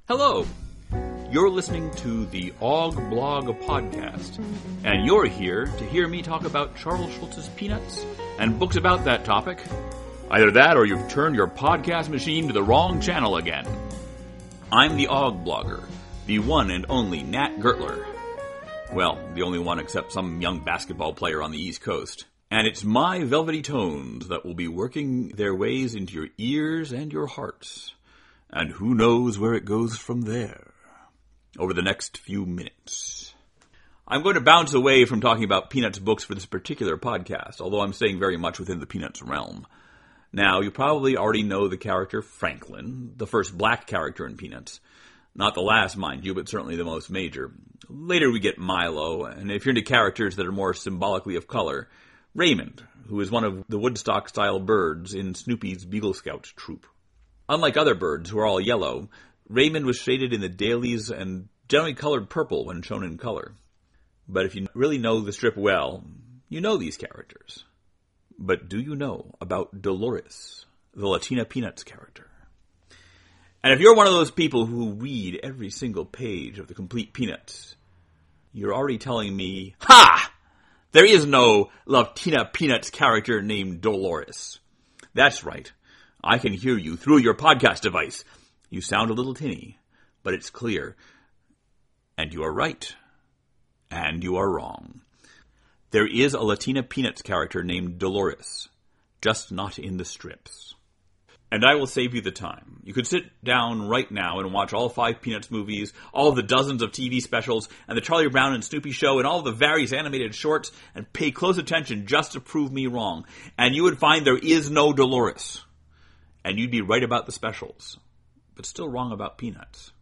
Hello! You're listening to the Og Blog podcast, and you're here to hear me talk about Charles Schulz's Peanuts and books about that topic. Either that or you've turned your podcast machine to the wrong channel again. I'm the Og Blogger, the one and only Nat Gertler. Well, the only one except some young basketball player on the East Coast. And it's my velvety tones that will be working their ways into your ears and your hearts. And who knows where it goes from there over the next few minutes. I'm going to bounce away from talking about Peanuts books for this particular podcast, although I'm staying very much within the Peanuts realm. Now, you probably already know the character Franklin, the first black character in Peanuts. Not the last, mind you, but certainly the most major. Later we get Milo, and if you're into characters that are more symbolically of color, Raymond, who is one of the Woodstock-style birds in Snoopy's Beagle Scout troop. Unlike other birds, who are all yellow, Raymond was shaded in the dailies and generally colored purple when shown in color. But if you really know the strip well, you know these characters. But do you know about Dolores, the Latina Peanuts character? And if you're one of those people who read every single page of the complete Peanuts, you're already telling me, ha! There is no Latina Peanuts character named Dolores. That's right. I can hear you through your podcast device. You sound a little tinny, but it's clear. And you are right. And you are wrong. There is a Latina Peanuts character named Dolores, just not in the strips. And I will save you the time. You could sit down right now and watch all 5 Peanuts movies, all of the dozens of TV specials, and the Charlie Brown and Snoopy show, and all of the various animated shorts, and pay close attention just to prove me wrong. And you would find there is no Dolores. And you'd be right about the specials, but still wrong about Peanuts.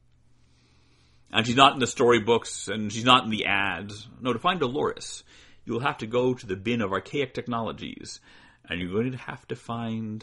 And she's not in the storybooks, and she's not in the ads. No, to find Dolores, you will have to go to the bin of archaic technologies, and you're going to have to find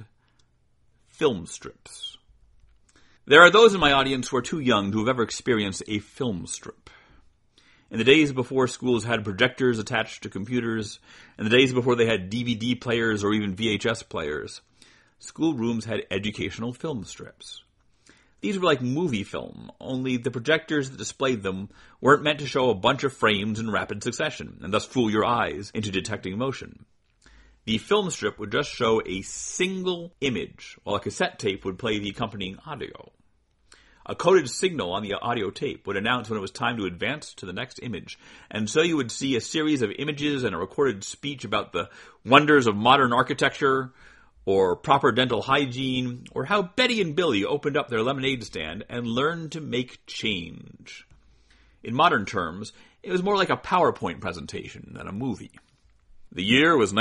film strips. There are those in my audience who are too young to have ever experienced a film strip. In the days before schools had projectors attached to computers, in the days before they had DVD players or even VHS players, schoolrooms had educational film strips. These were like movie film, only the projectors that displayed them weren't meant to show a bunch of frames in rapid succession, and thus fool your eyes into detecting motion. The film strip would just show a single image, while a cassette tape would play the accompanying audio. A coded signal on the audio tape would announce when it was time to advance to the next image, and so you would see a series of images and a recorded speech about the wonders of modern architecture, or proper dental hygiene, or how Betty and Billy opened up their lemonade stand and learned to make change. In modern terms, it was more like a PowerPoint presentation than a movie. The year was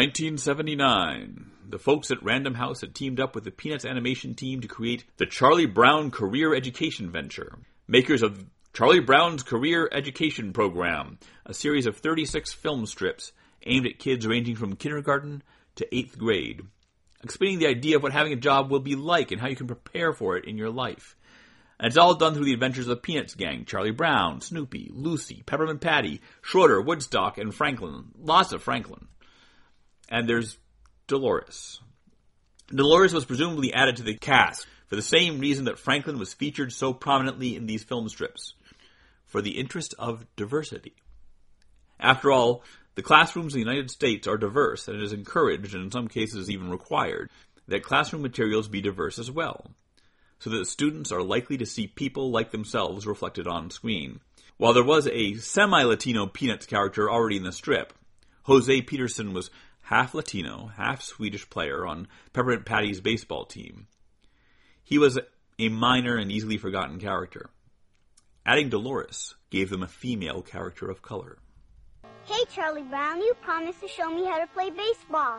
1979. The folks at Random House had teamed up with the Peanuts animation team to create the Charlie Brown Career Education Venture, makers of Charlie Brown's Career Education Program, a series of 36 film strips aimed at kids ranging from kindergarten to 8th grade, explaining the idea of what having a job will be like and how you can prepare for it in your life. And it's all done through the adventures of the Peanuts gang, Charlie Brown, Snoopy, Lucy, Peppermint Patty, Schroeder, Woodstock, and Franklin. Lots of Franklin. And there's Dolores. Dolores was presumably added to the cast for the same reason that Franklin was featured so prominently in these film strips, for the interest of diversity. After all, the classrooms in the United States are diverse, and it is encouraged, and in some cases even required, that classroom materials be diverse as well, so that the students are likely to see people like themselves reflected on screen. While there was a semi-Latino Peanuts character already in the strip, Jose Peterson was half Latino, half Swedish player on Peppermint Patty's baseball team. He was a minor and easily forgotten character. Adding Dolores gave them a female character of color. Hey, Charlie Brown, you promised to show me how to play baseball.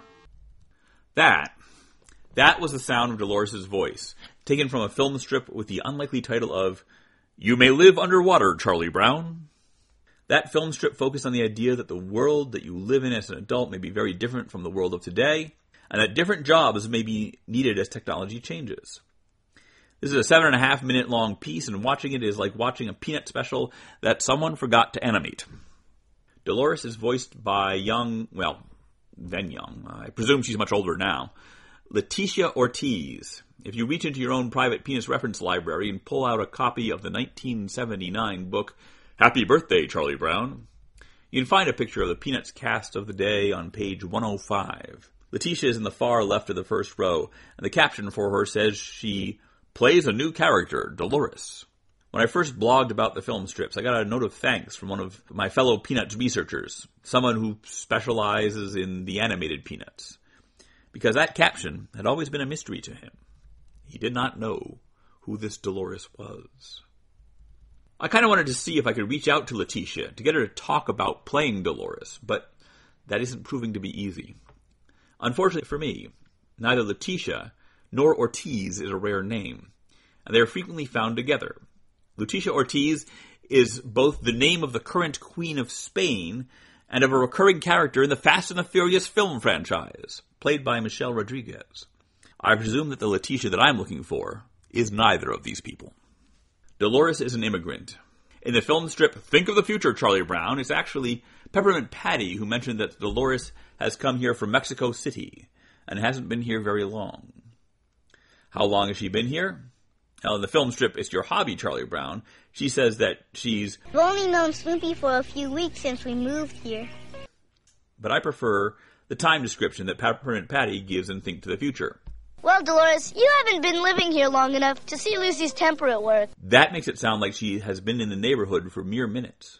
That was the sound of Dolores' voice, taken from a film strip with the unlikely title of You May Live Underwater, Charlie Brown. That film strip focused on the idea that the world that you live in as an adult may be very different from the world of today, and that different jobs may be needed as technology changes. This is a 7.5-minute long piece, and watching it is like watching a Peanut special that someone forgot to animate. Dolores is voiced by young, I presume she's much older now, Leticia Ortiz. If you reach into your own private penis reference library and pull out a copy of the 1979 book, Happy Birthday, Charlie Brown, you can find a picture of the Peanuts cast of the day on page 105. Leticia is in the far left of the first row, and the caption for her says she plays a new character, Dolores. When I first blogged about the film strips, I got a note of thanks from one of my fellow Peanuts researchers, someone who specializes in the animated Peanuts, because that caption had always been a mystery to him. He did not know who this Dolores was. I kind of wanted to see if I could reach out to Leticia to get her to talk about playing Dolores, but that isn't proving to be easy. Unfortunately for me, neither Leticia nor Ortiz is a rare name, and they are frequently found together. Leticia Ortiz is both the name of the current Queen of Spain and of a recurring character in the Fast and the Furious film franchise, played by Michelle Rodriguez. I presume that the Leticia that I'm looking for is neither of these people. Dolores is an immigrant. In the film strip Think of the Future, Charlie Brown, it's actually Peppermint Patty who mentioned that Dolores has come here from Mexico City and hasn't been here very long. How long has she been here? Well, in the film strip It's Your Hobby, Charlie Brown, she says that she's We've only known Snoopy for a few weeks since we moved here. But I prefer the time description that Peppermint Patty gives in Think to the Future. Well, Dolores, you haven't been living here long enough to see Lucy's temper at work. That makes it sound like she has been in the neighborhood for mere minutes.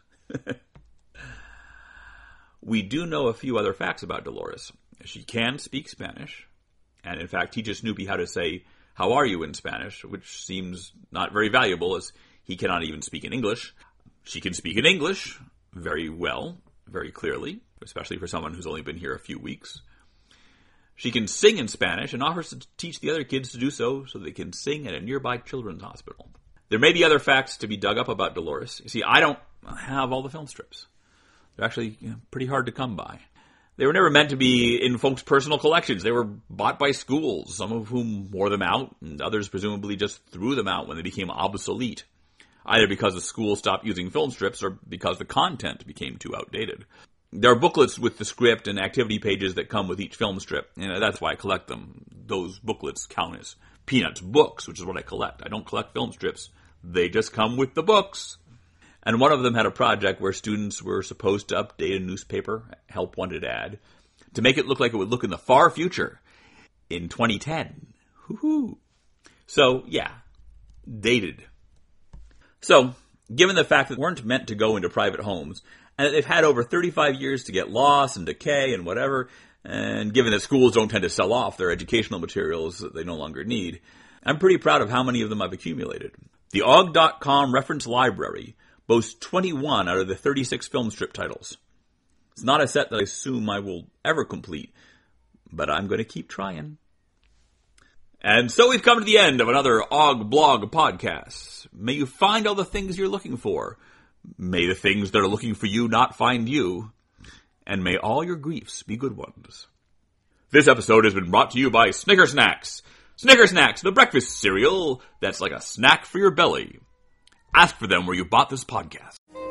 We do know a few other facts about Dolores. She can speak Spanish, and in fact teaches Snoopy how to say, "How are you?" in Spanish, which seems not very valuable as he cannot even speak in English. She can speak in English very well, very clearly, especially for someone who's only been here a few weeks. She can sing in Spanish and offers to teach the other kids to do so they can sing at a nearby children's hospital. There may be other facts to be dug up about Dolores. You see, I don't have all the film strips. They're actually pretty hard to come by. They were never meant to be in folks' personal collections. They were bought by schools, some of whom wore them out, and others presumably just threw them out when they became obsolete, either because the school stopped using film strips or because the content became too outdated. There are booklets with the script and activity pages that come with each film strip. That's why I collect them. Those booklets count as Peanuts books, which is what I collect. I don't collect film strips. They just come with the books. And one of them had a project where students were supposed to update a newspaper help wanted ad to make it look like it would look in the far future in 2010. Woohoo! So, yeah, dated. So, given the fact that they weren't meant to go into private homes, and that they've had over 35 years to get lost and decay and whatever, and given that schools don't tend to sell off their educational materials that they no longer need, I'm pretty proud of how many of them I've accumulated. The OGG.com reference library boasts 21 out of the 36 film strip titles. It's not a set that I assume I will ever complete, but I'm going to keep trying. And so we've come to the end of another OGG Blog podcast. May you find all the things you're looking for. May the things that are looking for you not find you. And may all your griefs be good ones. This episode has been brought to you by Snicker Snacks. Snicker Snacks, the breakfast cereal that's like a snack for your belly. Ask for them where you bought this podcast.